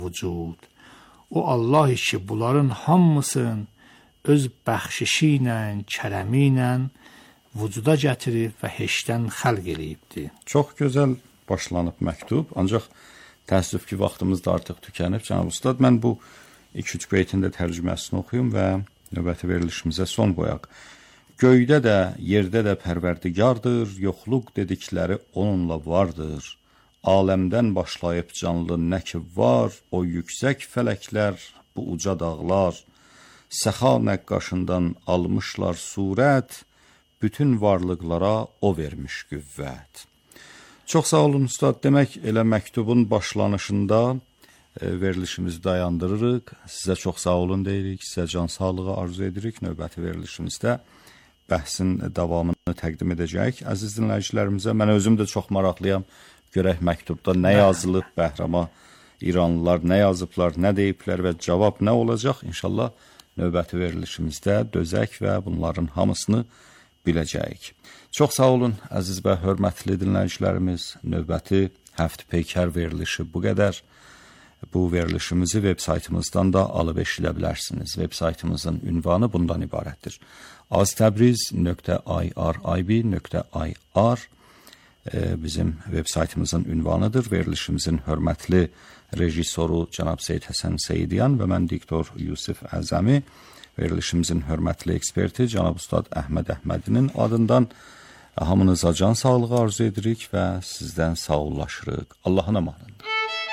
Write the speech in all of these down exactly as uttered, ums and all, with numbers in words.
vücud. O Allah ki bunların hamısını öz bəxşişi ilə, kərəmi ilə vücuda gətirib və heçdən xəlq eləyibdir. Çox gözəl başlanıb məktub, ancaq təəssüf ki, vaxtımız da artıq tükənib. Cənab Ustad, mən bu iki üç beytin də tərcüməsini oxuyum və növbəti verilişimizə son qoyaq. Göydə də, yerdə də pərverdigardır, yoxluq dedikləri onunla vardır. Aləmdən başlayıb canlı nə ki var, o yüksək fələklər, bu uca dağlar, səxa nəqqaşından almışlar surət, bütün varlıqlara o vermiş qüvvət. Çox sağ olun Ustad. Demək, elə məktubun başlanışında e, verilişimizi dayandırırıq. Sizə çox sağ olun deyirik, sizə can sağlığı arzu edirik. Növbəti verilişimizdə bəhsin davamını təqdim edəcək. Əziz dinləyicilərimizə, mən özüm də çox maraqlıyam. Görək məktubda nə yazılıb, Bəhrama İranlılar nə yazıblar, nə deyiblər və cavab nə olacaq? İnşallah növbəti verilişimizdə dözək və bunların hamısını biləcəyik. Çox sağ olun, əziz və hörmətli dinləyicilərimiz. Növbəti həftə peykər verilişi bu qədər. Bu verilişimizi veb saytımızdan da alıb eşidə bilərsiniz. Veb saytımızın ünvanı bundan ibarətdir. aztəbriz nöqtə irib nöqtə ir bizim veb saytımızın ünvanıdır. Verilişimizin hörmətli rejissoru cənab Seyyid Həsən Seyidyan və mən diktor Yusif Əzəmi, verilişimizin hörmətli eksperti cənab Ustad Əhməd Əhmədinin adından hamınıza can sağlığı arzu edirik və sizdən sağollaşırıq. Allahın əmanında.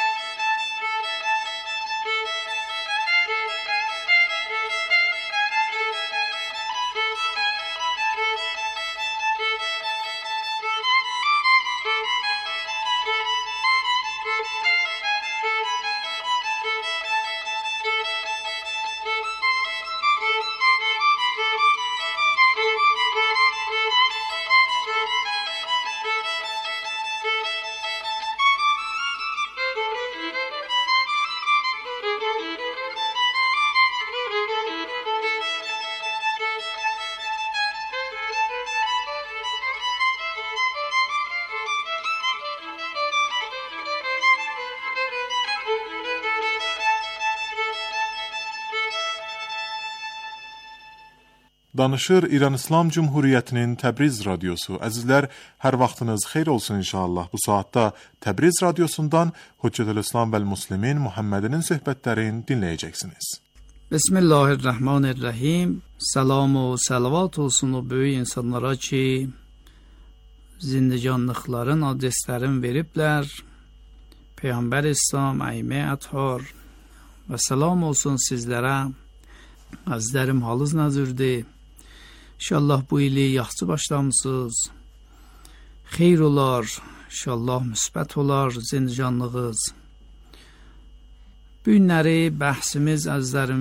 Danışır İran İslam Cumhuriyyətinin Təbriz radiosu. Əzizlər, hər vaxtınız xeyir olsun inşallah. Bu saatda Təbriz radiosundan Hüccətül-İslam vəl-Müslimin Muhammed'in söhbətlərini dinləyəcəksiniz. Bismillahirrahmanirrahim. Salam o salavat olsun o böyük insanlara ki, zindecanlıqların adreslərini veriblər. Peyğəmbər İslam, əymə əthar və salam olsun sizlərə. Əzizlərim, halınız nəzirdir? İnşallah bu ili yaxşı başlamısınız. Xeyr olar, inşallah müsbət olar zindecanlığınız. Bu günləri bəhsimiz, əzizlərim,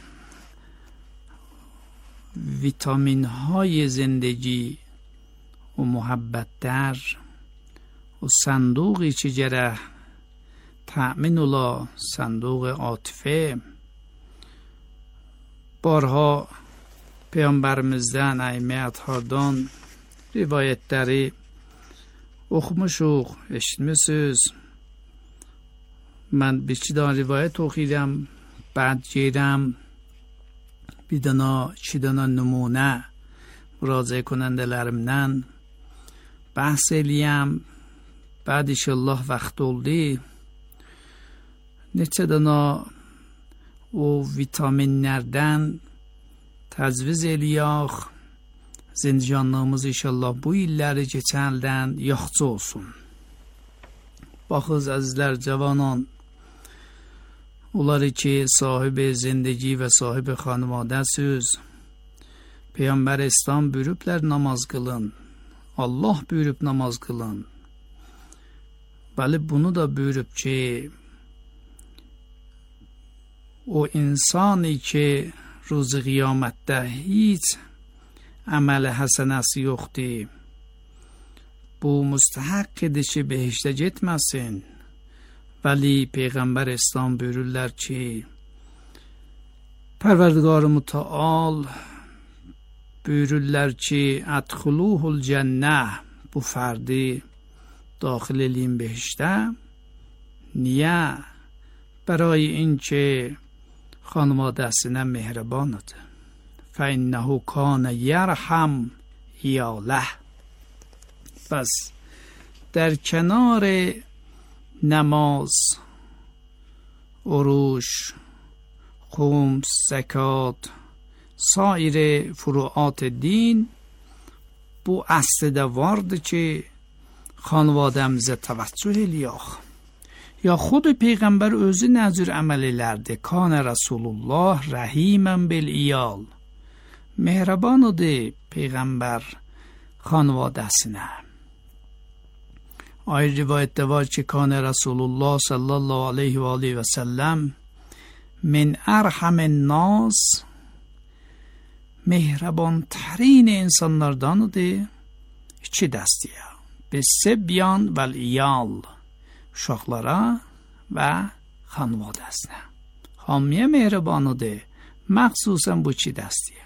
vitaminهای زندگی و محبت‌تر و صندوقی که گره تأمین الله صندوق عاطفه بارها پیامبرمizdən, əymə əthardan rivayətləri oxumuşuq, eşitmişsiniz. Mən bir iki dana rivayət oxuyuram, بعد گیرم bir dana, iki dana nümunə müraciə کنندələrimdən bəhs eləyəm. بعد inşallah vaxt oldu. Neçə dana o vitaminlərdən təcviz eləyək. Zindecanlığımız inşallah bu illəri keçənlərdən yaxşı olsun. Baxız əzizlər, cavanan, onları ki sahib zindagi və sahib xanvadəsiz. Peyğəmbər İslam buyurublər namaz qılın. Allah buyurub namaz qılın. Bəli, bunu da buyurub ki, o insani ki روز قیامتdə heç əməli həsənəsi yoxdur. Bu müstəhəqqdir ki, behişdə getməsin. Vəli Peyğəmbər İslam buyururlar ki, Pərverdigar-ı Müteal buyururlar ki, ədxuluhul cənnə, bu fərdi daxil eləyin behişdə. Niyə? برای اینکه خانواده‌سینه مهرباند. فإنه کان یرحم یاله. پس در کنار نماز، عروش، خمس، زکات، سایر فروعات din bu aslida vardı ki xanvadəmizə təvəccüh eləyək. Ya xud Peyğəmbər özü nəcür əməl elərdi. Kana Rasulullah rəhimən bil iyal. Mehriban idi Peyğəmbər xanvadəsinə. Ayrı rivayətdə var ki, kana Rasulullah sallallahu aleyhi və aleyhi və səlləm min ərhamən nas, mehriban tərin insanlardan idi. İki dəstiyə. Bəs-səbyan vəl-iyal, uşaqlara və xanvadəsinə. Hamıya mehribanıdır, məxsusən bu iki dəstiyə.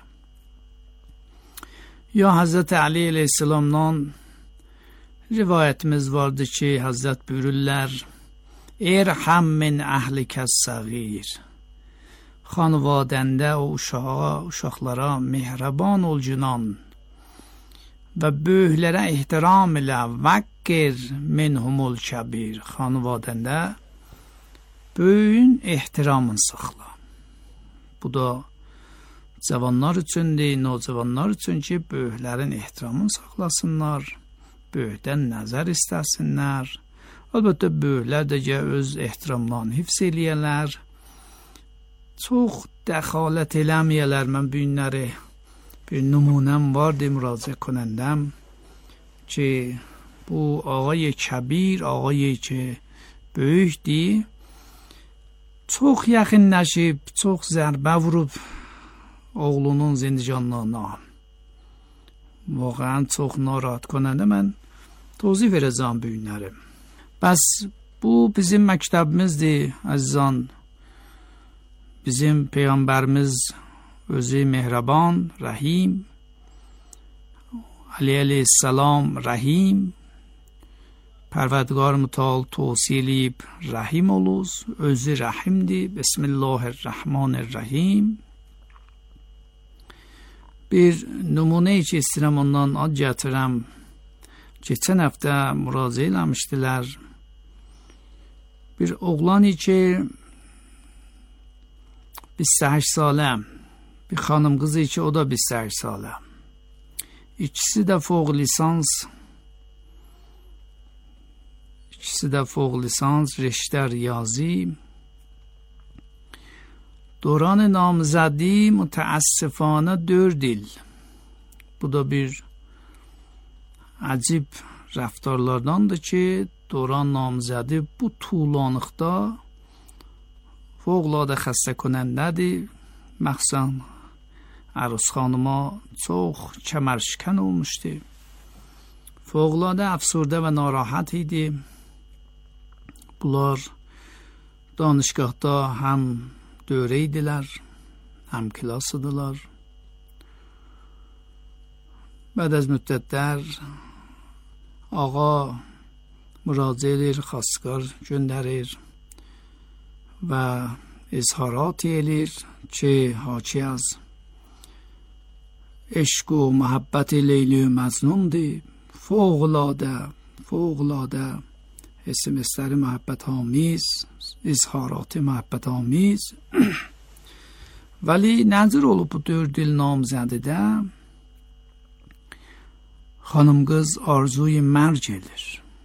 Ya Hazreti Ali aleyhisselamdan rivayətimiz vardı ki, Hazret buyururlar, İrham min əhlikəs-səğir. Xanvadəndə o uşağa, uşaqlara mehriban ol cunan və böyüklərə ehtiram ilə vəkkir minhumul kəbir. Xanvadəndə böyüyün ehtiramını saxla. Bu da cavanlar üçündür, nocavanlar üçün ki, böyüklərin ehtiramını saxlasınlar, böyükdən nəzər istəsinlər. Əlbəttə, böyüklər də öz ehtiramlarını hifz eləyərlər. Çox dəxalət eləməyələr. Mən bu günləri bir nümunəm vardı müraciət کنندم ki, bu ağay کبیر، ağay ki böyükdür، çox yaxınlaşıb, çox zərbə vurub oğlunun zindicanlığına. Vaxtən çox narahat کننده. Mən tozih verəcəm bu günləri. Bəs bu bizim məktəbimizdir əzizan. Bizim Peyğəmbərimiz özü mehriban, rəhim, Ali aleyhisselam rəhim, Pərvərdigar mütəal tövsiyə eləyib rəhim oluz, özü rəhimdir. Bismillahirrahmanirrahim. Bir nümunə ki istəyirəm ondan ad gətirəm. Keçən həftə müraciə eləmişdilər. Bir oğlan ki بیست و هشت ساله، bir xanım qızı ki o da بیست و هشت ساله. İkisi də fوق lisans İkisi də fوق lisans رشته ریاضی. دوران نامزدی متاسفانه dört il. Bu da bir acib rəftarlardandır ki, döran namzədi bu tuğlanıqda fövqəladə xəstə konəndədir. Məxsən əruz xanıma çox kəmərşikən olmuşdu. Fövqəladə əfsurdə və narahat idi. Bunlar danışqahda həm dövrə idilər, həm kilas idilər. Bəd az müddətlər ağa müraciə edir, xaskar göndərir və izharat edir ki, haki az eşq و محبت لیلی و مجنونdir. Fövqəladə, fövqəladə S M S'ləri محبت آمیز، izharatı محبت آمیز. Vəli nəzir olub bu dörd il namzədidə xanım qız arzuyu mərc edir.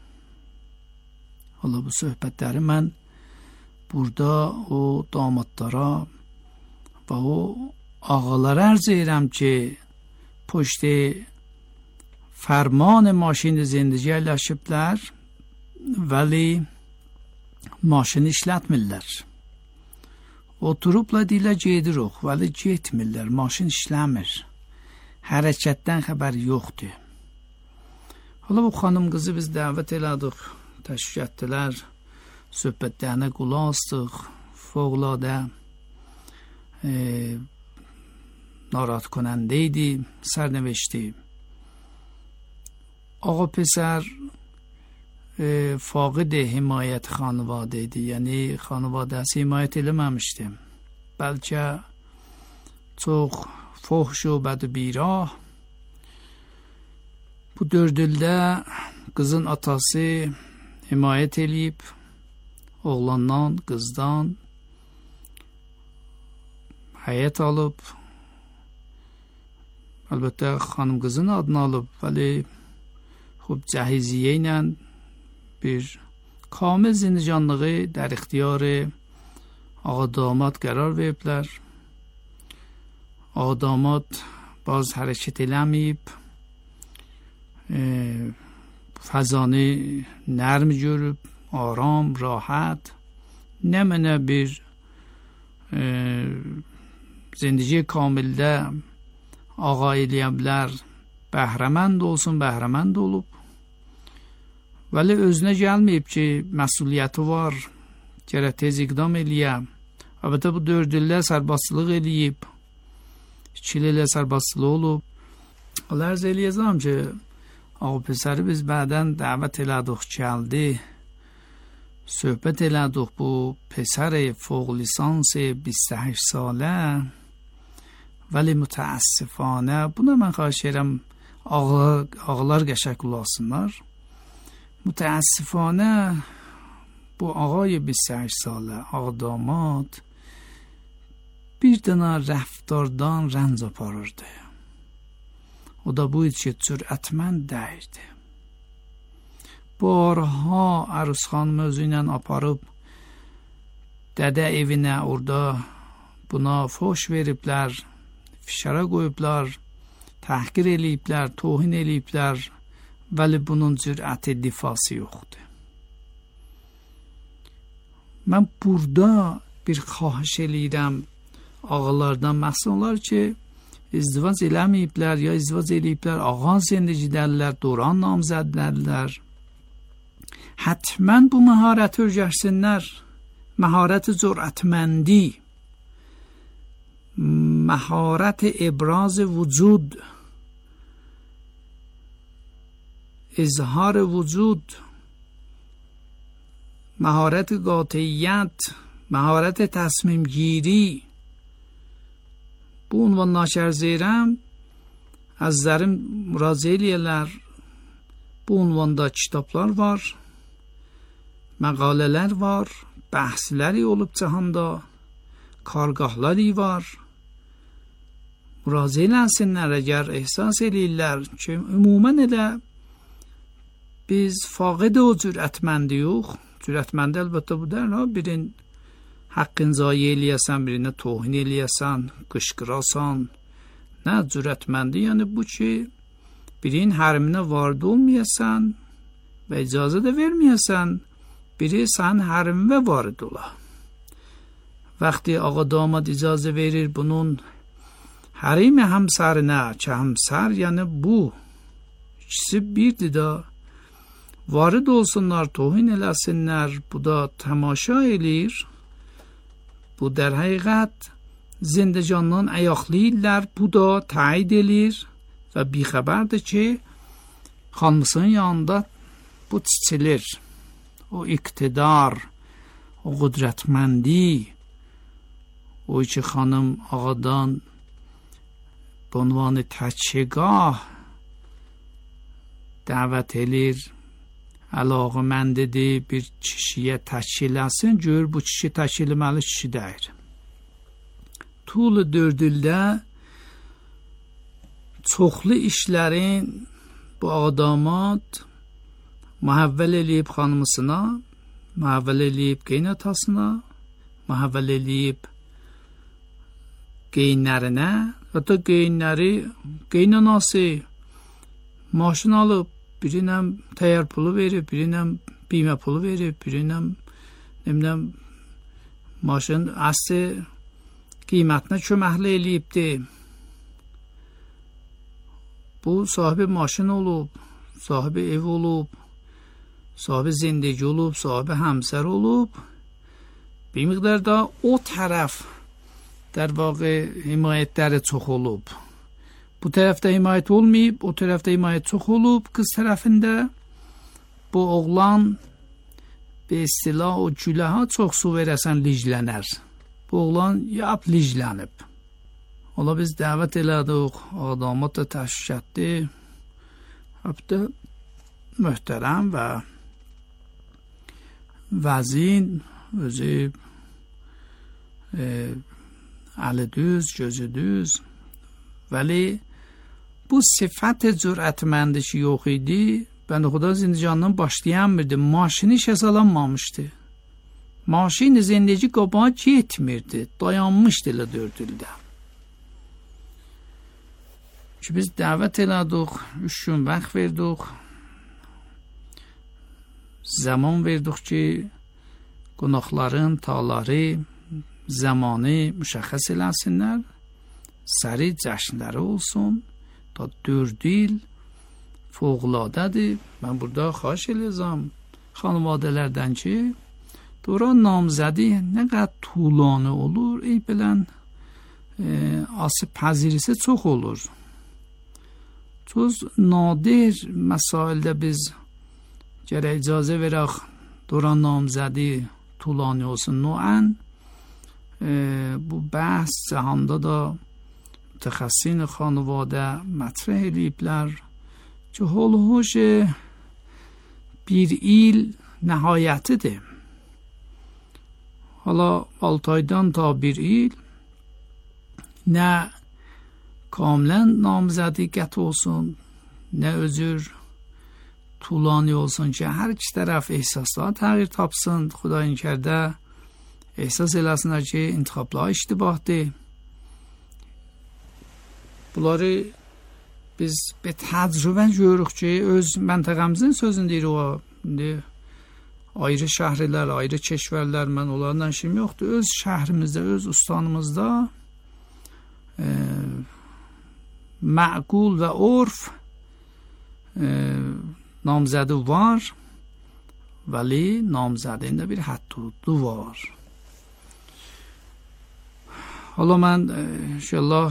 Hala bu söhbətləri mən burada o damadlara və o ağalara ərz edirəm ki, puşti fərman maşini zindigi əyləşiblər, vəli maşini işlətmirlər. Oturubla dilə gedirik, vəli getmirlər, maşin işləmir. Hərəkətdən xəbər yoxdur. Hala bu xanım qızı biz dəvət elədik, təşvik etdilər, söhbətlərinə qulaq asdıq, fövqəladə e, narahat کننده idi, sərnəveşdi. Ağa pesər faqid himayət xanvadə idi. Yəni xanvadəsi himayət eləməmişdi. Bəlkə çox fuhş və bədbirah. Bu dörd ildə qızın atası himayət eləyib, oğlandan, qızdan həyət alıb, əlbəttə xanım qızın adını alıb, vəli xub cəhiziyyə ilə bir kamil zindicanlığı در اختیار آقا داماد قرار veriblər. Ağa damad baz hərəkət eləməyib, e, fəzanı nərm görüb, aram, rahat, nə mənə bir e, zindigi kamildə ağa eləyəblər, bəhrəmənd olsun, bəhrəmənd olub. Vəli özünə gəlməyib ki, məsuliyyəti var, gərək tez iqdam eləyə. Əlbəttə bu dörd illə sərbastılıq eləyib, iki illə sərbastılığı olub. Allah ərz eləyəcəm ki, ağa pəsəri biz bədən dəvət elədik gəldi, söhbət elədik bu pəsər فوق لیسانس بیست و هشت ساله ولی متاسفانه buna mən xahiş edirəm ağlar, ağlar qəşəng olasınlar. متاسفانه bu ağay بیست و هشت ساله ağa damad bir dənə rəftardan rənc aparırdı. O da bu idi ki, cürətmənd dəyirdi. Barha əruz xanım özü ilə aparıb dədə evinə, orada buna foş veriblər, fişara qoyublar, təhqir eləyiblər, tohin eləyiblər, vəli bunun cürəti difası yoxdur. Mən burada bir xahiş eləyirəm ağalardan, məxsus olar ki, izdivac eləməyiblər, ya izdivac eləyiblər, ağa zindicidərlər, Doran namzədlərlər. Hətmən bu məharəti öyrəşsinlər, məharət cürətməndi, məharət ibraz vücud, izhar vücud, مهارت قاطعیت، مهارت تصمیم گیری. Bu unvandan şərz edirəm, əzizlərim müraciə eləyirlər. Bu unvanda kitablar var, məqalələr var, bəhsləri olub cəhanda, kargahları var. Müraciə eləsinlər, əgər ehsas eləyirlər ki, ümumən elə biz faqid o cürətməndi yox. Cürətməndi əlbəttə bu der, birin haqqın zayi eləyəsən, birinə tohin eləyəsən, qışqırasan. Nə cürətməndi? Yəni bu ki, birin həriminə varid olmayəsən və icazə də verməyəsən, biri sən həriminə varid ola. Vaxti ağa damad icazə verir bunun hərimi həmsərinə, ki həmsər yəni bu, ikisi birdir də, varid olsunlar, tohin eləsinlər, bu da təmaşa eləyir. Bu در həqiqət zindicandan ayaqlayırlar, bu da təyid eləyir və bixəbərdir ki, xanımsının yanında bu çiçilir. O iqtidar, o qüdrətməndi, o ki xanım ağadan bu unvanı təçhigah dəvət eləyir, əlaqə məndidir, bir kişiyə təşkil etsin, gör bu kişi təşkil etməli kişi deyir. Tulu dörd ildə çoxlu işlərin bu adamad məhəvvəl eləyib xanımısına, məhəvvəl eləyib qeynatasına, məhəvvəl eləyib qeynlərinə, hətta qeynləri, qeynanası maşın alıb, birinə təyər pulu verib, birinə biymə pulu verib, birinə nemdən maşın əsli qiymətinə köməkli eləyibdi. Bu sahibi maşın olub, sahibi ev olub, sahibi zindagi olub, sahibi həmsər olub. Bir miqdarda o tərəf در واقع himayətləri çox olub. Bu tərəfdə himayət olmayıb, o tərəfdə himayət çox olub qız tərəfində. bu oğlan به اصطلاح o gülə ha çox su verəsən liclənər. Bu oğlan yap liclənib. Ola biz dəvət elədik, adamət da təşkil etdi. Həbdə möhtərəm və vəzin özü e, əli düz, gözü düz. Vəli bu sifət cürətməndişi yox idi. Ben Xuda Zindicandan başlayanmirdi. Maşini işe salanmamıştı. Maşin zindeci qabağa getmirdi. Dayanmışdı elə dörd ildə. Ki biz dəvət elədik, üç gün vaxt verdik. Zaman verdik ki, qonaqların tağları, zamanı müşəxəs eləsinlər. Səri cəşnləri olsun. Ta dörd il fövqəladadır. Mən burada xahiş eləyəcəm xanvadələrdən ki, dövrən namzədi nə qədər طولانı olur, ey bilən e, asıb pəzirisi çox olur. Çox nadir məsaildə biz gərək icazə verək dövrən namzədi طولانı olsun. Noən e, bu bəhs cəhanda da mütəxəssin xanvadə mətrəh eləyiblər ki حول و حوش bir il nəhayətidir. Hala altı aydan ta bir il nə kamilən namzədiqət olsun, nə özür tulani olsun ki, hər iki tərəf ehsaslar təğyir tapsın. Xudayin kərdə ehsas eləsinlər ki, intixablar iştibahdır. Bunları biz bir təcrübə görürük ki, öz məntəqəmizin sözünü deyir o. İndi ayrı şəhərlər, ayrı keşvərlər, mən onlardan işim yoxdur. Öz şəhrimizdə, öz ustanımızda e, məqul və urf e, namzədi var, vəli namzədində bir həddudu var. Hala mən e, inşallah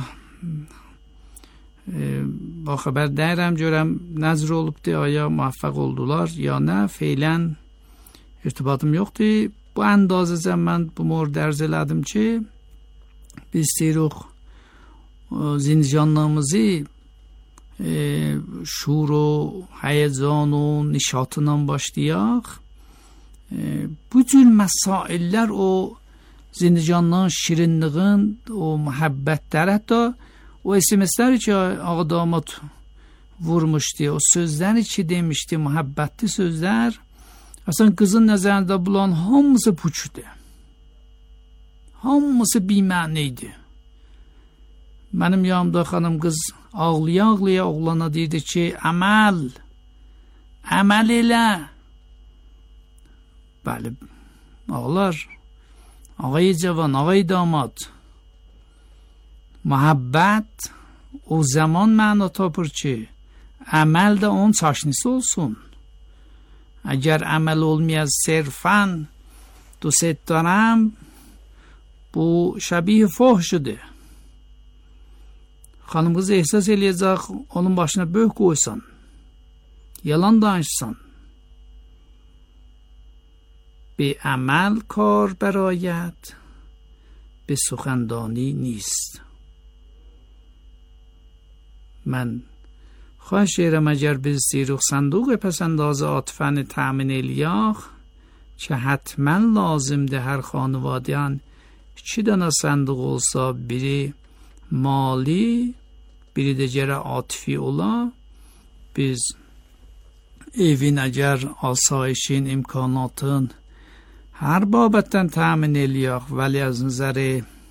e, با خبر دارم görəm nəzr olubdu, aya muvaffaq oldular ya nə, feylən irtibatım yoxdur. Bu əndazəcə mən bu mövzu dərz elədim ki, biz istəyirik zincanlığımızı e, şuur و هیجان و nişatla başlayaq. E, bu cür məsaillər o zincanlığın şirinliğin, o muhabbətlər, hətta o esimesler ki ağa damat vurmuşdu, o sözler ki demişti, muhabbetli sözler, aslında kızın nəzərində bulan hamısı puçdu. Hamısı bimaniydi. Mənim yanımda xanım qız ağlaya ağlaya oğlana deyirdi ki, əməl, əməl elə. Bəli, ağlar, ağay cavan, ağay damat, muhabbət o zaman məna tapır ki, əməl də onun çaşnisi olsun. Əgər əməl olmayaz sirfən دوست دارم bu şəbih fuhşudur. Xanım qızı ehsas eləyəcək, onun başına böyük qoysan, yalan danışsan. به عمل کار برآید، به سخندانی نیست. من خواهش ایرم اگر biz دیروخ صندوق پسنداز عاطفن تأمین الیاخ که حتما لازمده her خانوادیان iki dana صندوق olsa, biri mali, biri de cərə atifi ola, biz evin əgər asayişin, imkanatın hər babətdən təmin eləyək, vəli az nəzəri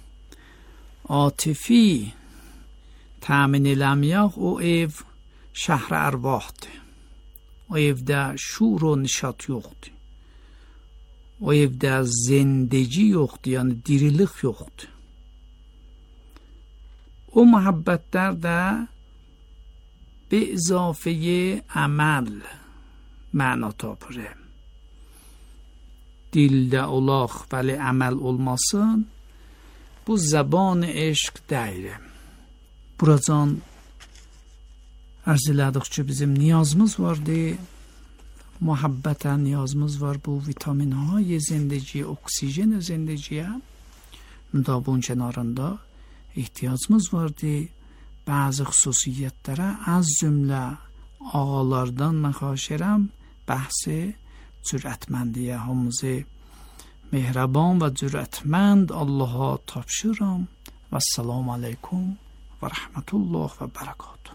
atifi təmin eləməyək, o ev şəhr ərvahdır. O evdə şur o nişat yoxdur. O evdə zindəci yoxdur, yəni dirilik yoxdur. O muhabbətlər də به اضافه عمل معنا tapır. Dildə olaq, vəli əməl olmasın, bu zəban eşq deyil. Buracan arz elədik ki, bizim niyazımız vardı محبتا نیازımız var bu vitaminهای زندگی oksijen زندگی هم da bunun kenarında ihtiyacımız vardı. Bazı xüsusiyyətlərə az cümlə ağalardan mən xahiş edirəm bəhsi cürətməndiyə hamımızı mehriban və cürətmənd Allaha tapşırıram. Və assalamu aleykum və rəhmətullah və bərəkatuhu.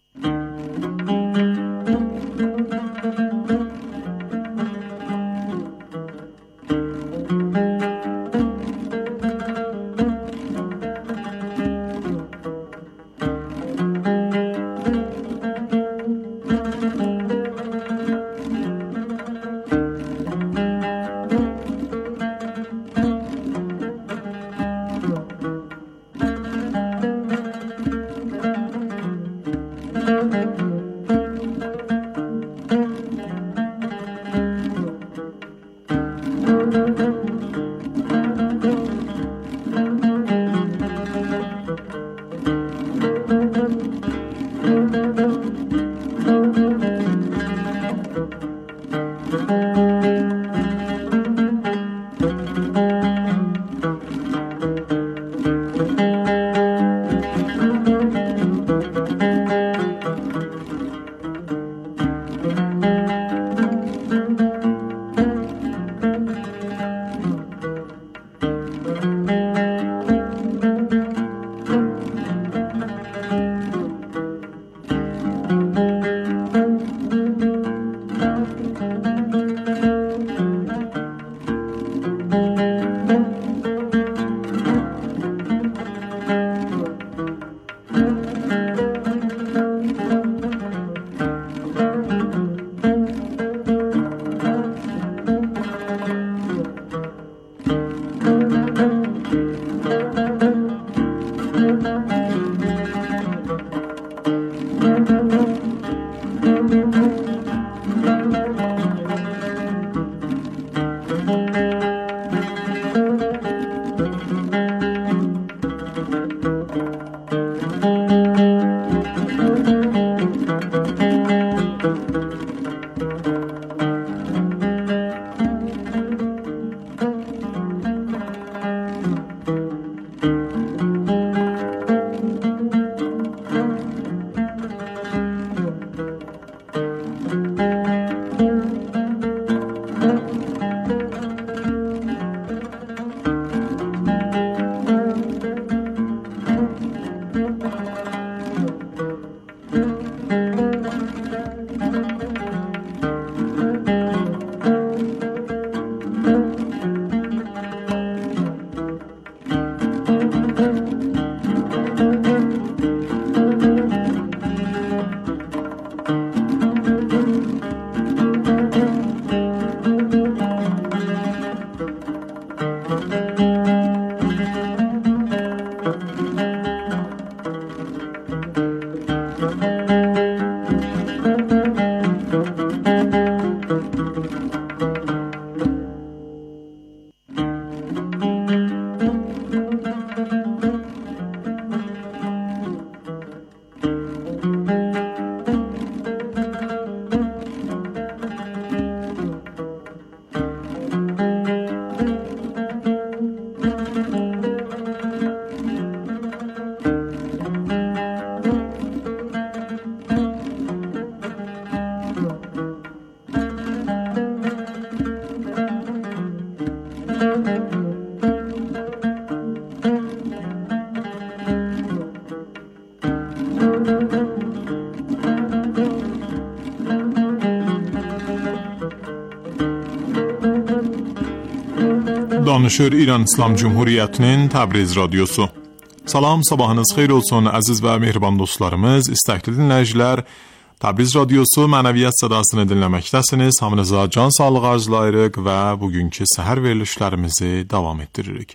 Danışır İran İslam Cumhuriyyətinin Təbriz Radyosu. Salam, sabahınız xeyir olsun əziz və mehriban dostlarımız, istəkli dinləyicilər. Təbriz Radyosu mənəviyyat sədasını dinləməkdəsiniz. Hamınıza can sağlığı arzulayırıq və bugünkü səhər verilişlərimizi davam etdiririk.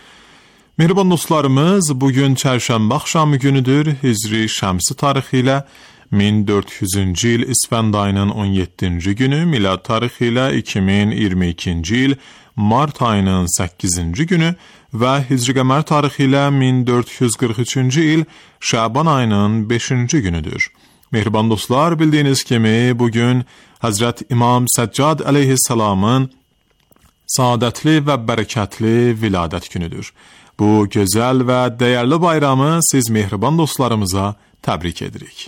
Mehriban dostlarımız, bugün çərşənbə axşamı günüdür. Hicri şəmsi tarixi ilə min dörd yüzüncü il İsfənd ayının on yeddinci günü, milad tarixi ilə iki min iyirmi ikinci il mart ayının səkkizinci günü və hicri qəmər tarixi ilə min dörd yüz qırx üçüncü il Şaban ayının beşinci günüdür. Mehriban dostlar, bildiğiniz kimi bugün Hazret İmam Səccad əleyhissalamın saadətli və bərəkətli viladət günüdür. Bu gözəl və dəyərli bayramı siz mehriban dostlarımıza təbrik edirik.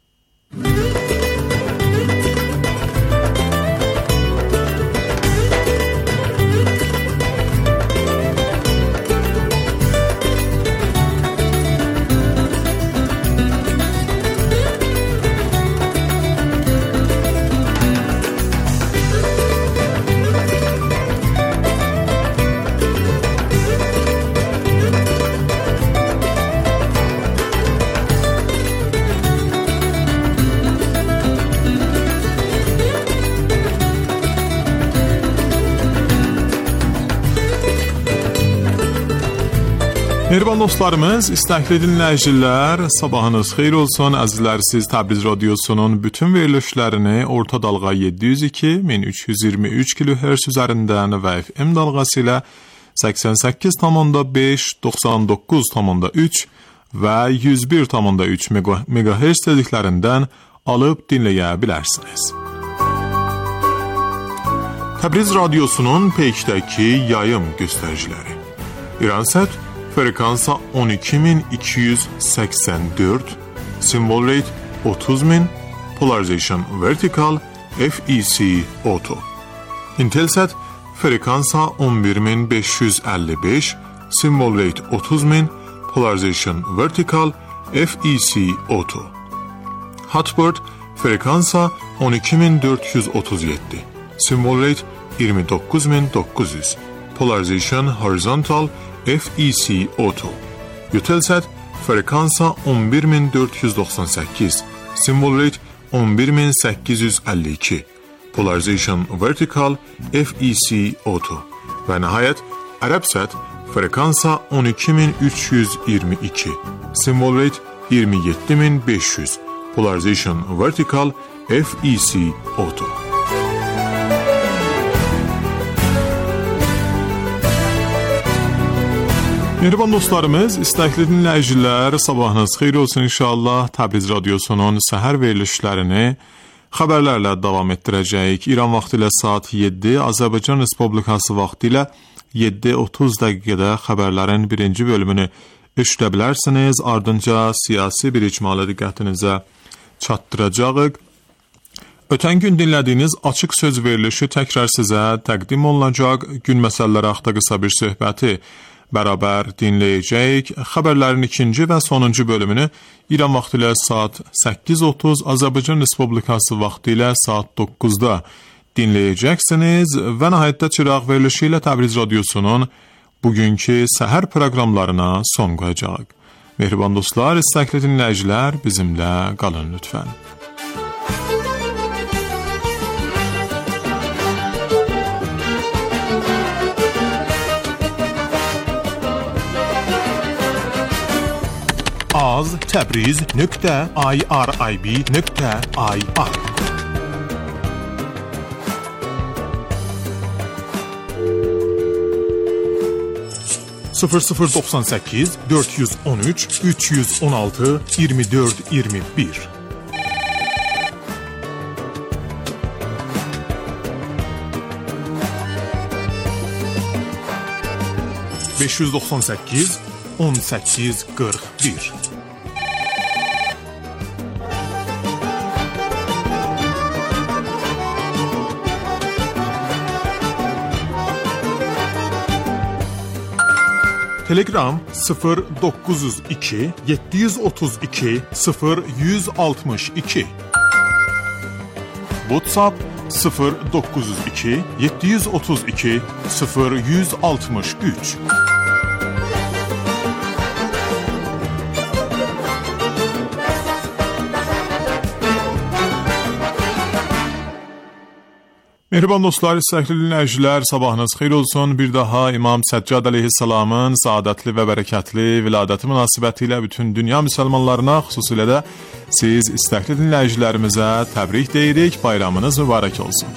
Mehriban dostlarımız, istəkli dinləyicilər, sabahınız xeyir olsun. Əzizlər, siz Təbriz Radiosunun bütün verilişlərini orta dalğa yeddi yüz iki min üç yüz iyirmi üç kilohertz üzərindən və F M dalğası ilə səksən səkkiz tam beş, doxsan doqquz tam üç və yüz bir tam üç megahertz dediklərindən alıb dinləyə bilərsiniz. Təbriz Radiosunun peykdəki yayım göstəriciləri. İransət frekansa on iki min iki yüz səksən dörd, symbol rate otuz min, polarization vertical, F E C auto. Intelsat frekansa on bir min beş yüz əlli beş, symbol rate otuz min, polarization vertical, F E C auto. Hotbird frekansa on iki min dörd yüz otuz yeddi, symbol rate iyirmi doqquz min doqquz yüz, polarization horizontal, F E C auto. Eutelsat frekansa on bir min dörd yüz doxsan səkkiz, symbol rate on bir min səkkiz yüz əlli iki, polarization vertical, F E C auto. Və nəhayət Arabsat frekansa on iki min üç yüz iyirmi iki, symbol rate iyirmi yeddi min beş yüz, polarization vertical, F E C auto. Mehriban dostlarımız, istəkli dinləyicilər, sabahınız xeyir olsun inşallah. Təbriz Radiosunun səhər verilişlərini xəbərlərlə davam etdirəcəyik. İran vaxtı ilə saat yeddi, Azərbaycan Respublikası vaxtı ilə yeddi otuz dəqiqədə xəbərlərin birinci bölümünü eşidə bilərsiniz. Ardınca siyasi bir icmalı diqqətinizə çatdıracağıq. Ötən gün dinlədiyiniz açıq söz verilişi təkrar sizə təqdim olunacaq. Gün məsələləri haqqında qısa bir söhbəti bərabər dinləyəcəyik. Xəbərlərin ikinci və sonuncu bölümünü İran vaxtı ilə saat səkkiz otuz, Azərbaycan Respublikası vaxtı ilə saat doqquzda dinləyəcəksiniz və nəhayətdə çıraq verilişi ilə Təbriz Radiosunun bugünkü səhər proqramlarına son qoyacaq. Mehriban dostlar, istəkli dinləyicilər, bizimlə qalın lütfən. az təbriz nöqtə irib nöqtə ir sıfır sıfır doxsan səkkiz dörd yüz on üç üç yüz on altı iyirmi dörd iyirmi bir beş yüz doxsan səkkiz on səkkiz qırx bir Telegram sıfır doqquz yüz iki yeddi yüz otuz iki sıfır yüz altmış iki WhatsApp sıfır doqquz yüz iki yeddi yüz otuz iki sıfır yüz altmış üç Mehriban dostlar, istəkli dinləyicilər, sabahınız xeyir olsun. Bir daha İmam Səccad əleyhissalamın saadətli və bərəkətli viladəti münasibəti ilə bütün dünya müsəlmanlarına, xüsusilə də siz istəkli dinləyicilərimizə təbrik deyirik. Bayramınız mübarək olsun.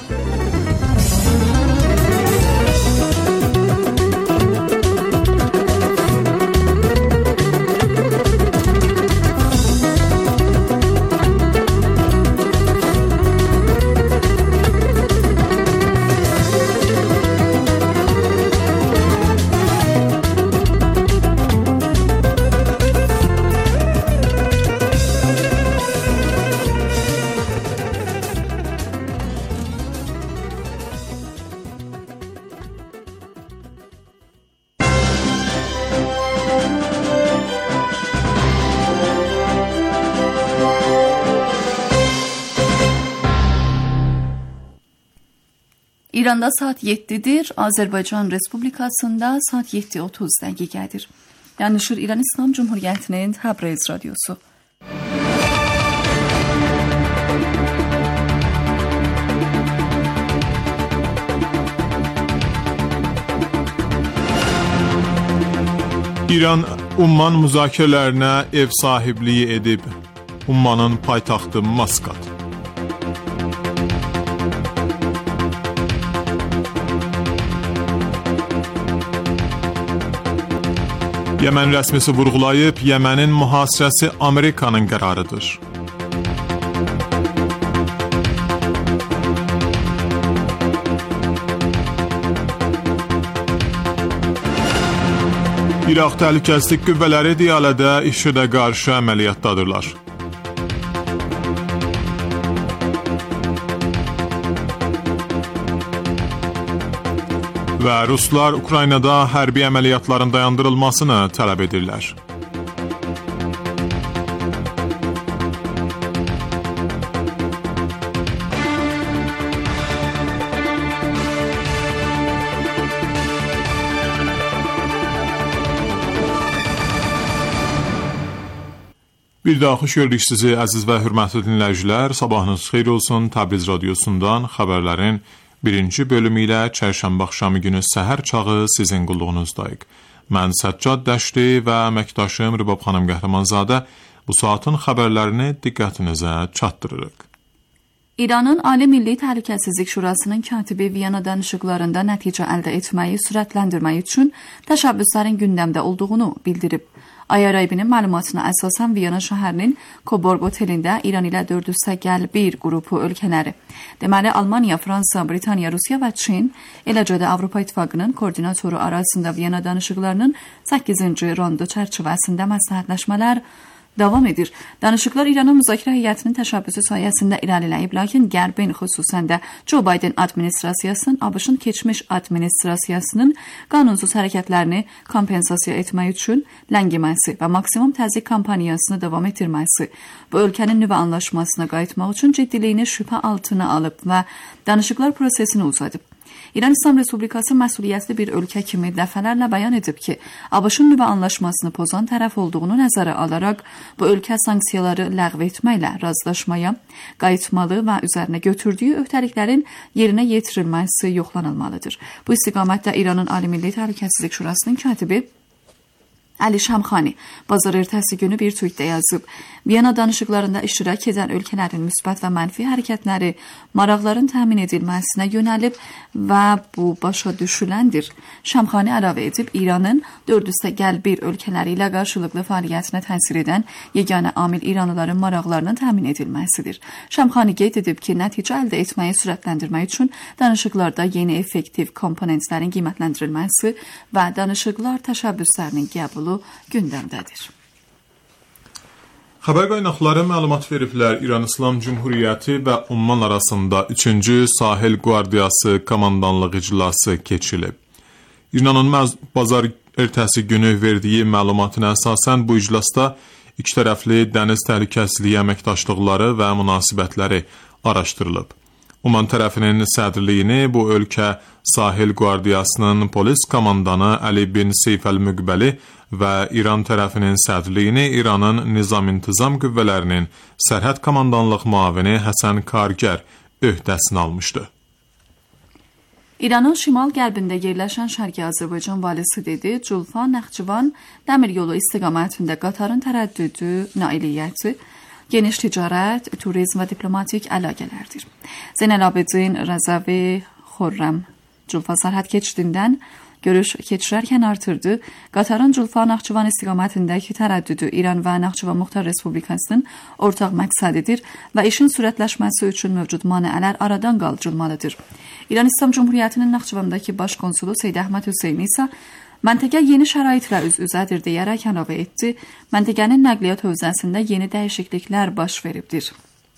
İranda saat yeddidir, Azərbaycan Respublikasında saat yeddi otuz dəqiqədir. Danışır İran İslam Cumhuriyyətinin Təbriz radiosu. İran Umman müzakirələrinə ev sahibliyi edib. Ummanın paytaxtı Maskat. Yemen rəsmisi vurğulayıb, Yemenin mühasirəsi Amerikanın qərarıdır. İraq təhlükəsizlik qüvvələri Diyalədə IŞİD-ə qarşı əməliyyatdadırlar. Və Ruslar Ukraynada hərbi əməliyyatların dayandırılmasını tələb edirlər. Bir daha xoş gördük sizi, əziz və hörmətli dinləyicilər. Sabahınız xeyir olsun. Təbriz radiosundan xəbərlərin birinci bölümü ilə çərşənbə axşamı günü səhər çağı sizin qulluğunuzdayıq. Mən Səccad Dəşti və əməkdaşım Rübab xanım Qəhrəmanzadə bu saatın xəbərlərini diqqətinizə çatdırırıq. İranın Ali Milli Təhlükəsizlik Şurasının katibi Viyana danışıqlarında nəticə əldə etməyi sürətləndirmək üçün təşəbbüslərin gündəmdə olduğunu bildirib. Ayaraybinin məlumatına əsasən Viyana şəhərinin Koborg otelində İran ilə dörd yüz səgəl bir qrupu ölkələri, deməli Almaniya, Fransa, Britaniya, Rusiya və Çin, eləcə də Avropa İttifaqının koordinatoru arasında Viyana danışıqlarının səkkizinci raundu çərçivəsində məsləhətləşmələr davam edir. Danışıqlar İranın müzakirə heyətinin təşəbbüsü sayəsində irəliləyib, lakin Qərbin, xüsusən də Joe Biden administrasiyasının ABŞ-ın keçmiş administrasiyasının qanunsuz hərəkətlərini kompensasiya etmək üçün ləngiməsi və maksimum təzyiq kampaniyasını davam etdirməsi bu ölkənin nüvə anlaşmasına qayıtmaq üçün ciddiliyini şübhə altına alıb və danışıqlar prosesini uzadıb. İran İslam Respublikası məsuliyyətli bir ölkə kimi dəfələrlə bəyan edib ki, ABŞ-ın nüvə anlaşmasını pozan tərəf olduğunu nəzərə alaraq bu ölkə sanksiyaları ləğv etməklə razılaşmaya qayıtmalı və üzərinə götürdüyü öhdəliklərin yerinə yetirilməsi yoxlanılmalıdır. Bu istiqamətdə İranın Ali Milli Təhlükəsizlik Şurasının katibi Əli Şamxani bazar ertəsi günü bir tweetdə yazıb. Viyana danışıqlarında iştirak edən ölkələrin müsbət və mənfi hərəkətləri maraqların təmin edilməsinə yönəlib və bu başa düşüləndir. Şamxani əlavə edib, İranın dörd yüz səgəl bir ölkələri ilə qarşılıqlı fəaliyyətinə təsir edən yeganə amil İranlıların maraqlarının təmin edilməsidir. Şamxani qeyd edib ki, nəticə əldə etməyi sürətləndirmək üçün danışıqlarda yeni effektiv komponentlərin qiymətləndirilməsi və danışıqlar təşəbbüslərinin qəbulu gündəmdədir. Xəbər qaynaqları məlumat veriblər, İran İslam Cumhuriyyəti və Umman arasında üçüncü Sahil Qvardiyası komandanlıq iclası keçilib. İranın bazar ertəsi günü verdiyi məlumatına əsasən bu iclasda iki tərəfli dəniz təhlükəsizliyi əməkdaşlıqları və münasibətləri araşdırılıb. Umman tərəfinin sədrliyini bu ölkə Sahil Qvardiyasının polis komandanı Əli bin Seyf əl-Müqbəli və İran tərəfinin sədrliyini İranın Nizam-İntizam qüvvələrinin sərhəd komandanlıq müavini Həsən Kargər öhdəsinə almışdı. İranın şimal-qərbində yerləşən Şərqi Azərbaycan valisi dedi, Culfa, Naxçıvan dəmir yolu istiqamətində Qatarın tərəddüdü, nailiyyəti, geniş ticarət, turizm və diplomatik əlaqələrdir. Zeynəlabidin Rəzəvi Xorrəm Culfa sərhəd keçidindən görüş keçirərkən artırdı. Qatarın Culfa Naxçıvan istiqamətindəki tərəddüdü İran və Naxçıvan Muxtar Respublikasının ortaq məqsədidir və işin sürətləşməsi üçün mövcud maneələr aradan qaldırılmalıdır. İran İslam Cumhuriyyətinin Naxçıvandakı baş konsulu Seyyid Əhməd Hüseyni isə məntəqə yeni şəraitlə üz-üzədir deyərək əlavə etdi. Məntəqənin nəqliyyat hövzəsində yeni dəyişikliklər baş veribdir.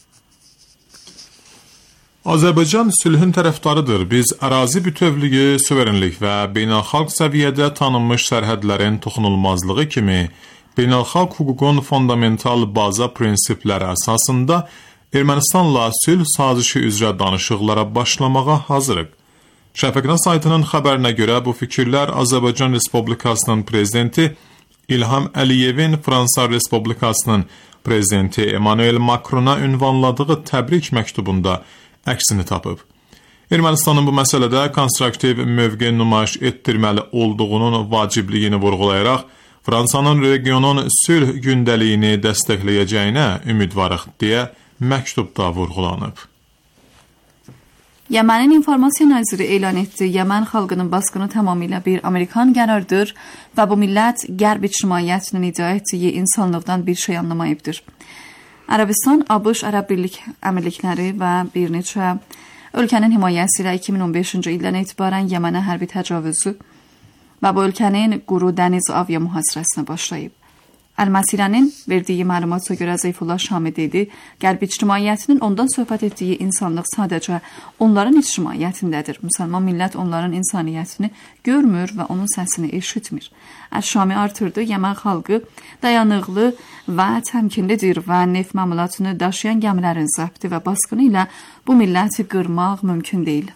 Azərbaycan sülhün tərəfdarıdır. Biz ərazi bütövlüyü, suverenlik və beynəlxalq səviyyədə tanınmış sərhədlərin toxunulmazlığı kimi beynəlxalq hüququn fundamental baza prinsipləri əsasında Ermənistanla sülh sazişi üzrə danışıqlara başlamağa hazırıq. Şəfəqna saytının xəbərinə görə bu fikirlər Azərbaycan Respublikasının prezidenti İlham Əliyevin Fransa Respublikasının prezidenti Emmanuel Macrona ünvanladığı təbrik məktubunda əksini tapıb. Ermənistanın bu məsələdə konstruktiv mövqe nümayiş etdirməli olduğunun vacibliyini vurğulayaraq, Fransanın regionun sülh gündəliyini dəstəkləyəcəyinə ümidvarıq deyə məktubda vurğulanıb. Yemenin İnformasiya Naziri elan etdi. Yemen xalqının baskını tamamilə bir Amerikan qərarıdır və bu millət qərb ictimaiyyətinin iddia etdiyi insanlıqdan bir şey anlamayıbdır. Ərəbistan, ABŞ, Ərəb Birlik Əmirlikləri və bir neçə ölkənin himayəsi ilə iki min on beşinci ildən etibarən Yemenə hərbi təcavüzü və bu ölkənin quru dəniz avia mühasirəsinə başlayıb. Əl-Məsirənin verdiyi məlumata görə Zeyfullah Şami dedi, qərb ictimaiyyətinin ondan söhbət etdiyi insanlıq sadəcə onların ictimaiyyətindədir. Müsəlman millət onların insaniyyətini görmür və onun səsini eşitmir. Əl-Şami artırdı, Yemen xalqı dayanıqlı və təmkinlidir və neft məmulatını daşıyan gəmilərin zəbti və baskını ilə bu milləti qırmaq mümkün deyil.